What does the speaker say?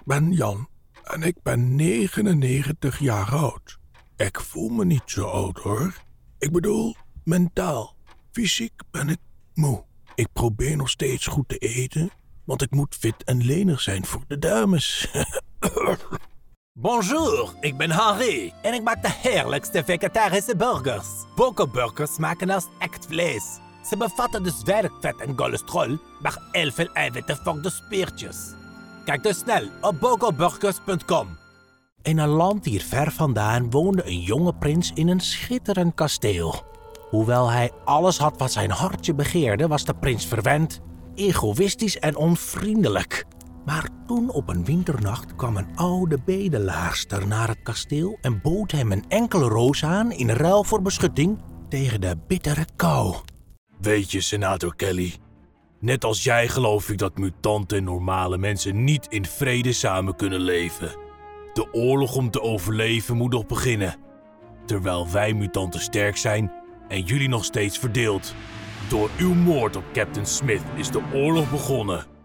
ben Jan en ik ben 99 jaar oud. Ik voel me niet zo oud, hoor. Ik bedoel, mentaal. Fysiek ben ik moe. Ik probeer nog steeds goed te eten, want ik moet fit en lenig zijn voor de dames. Bonjour, ik ben Henri en ik maak de heerlijkste vegetarische burgers. Boko-burgers maken als echt vlees. Ze bevatten dus weinig vet en cholesterol, maar heel veel eiwitten voor de spiertjes. Kijk dus snel op bokoburgers.com. In een land hier ver vandaan woonde een jonge prins in een schitterend kasteel. Hoewel hij alles had wat zijn hartje begeerde, was de prins verwend, egoïstisch en onvriendelijk. Maar toen op een winternacht kwam een oude bedelaarster naar het kasteel en bood hem een enkele roos aan in ruil voor beschutting tegen de bittere kou. Weet je, senator Kelly, net als jij geloof ik dat mutanten en normale mensen niet in vrede samen kunnen leven. De oorlog om te overleven moet nog beginnen. Terwijl wij mutanten sterk zijn en jullie nog steeds verdeeld. Door uw moord op Captain Smith is de oorlog begonnen.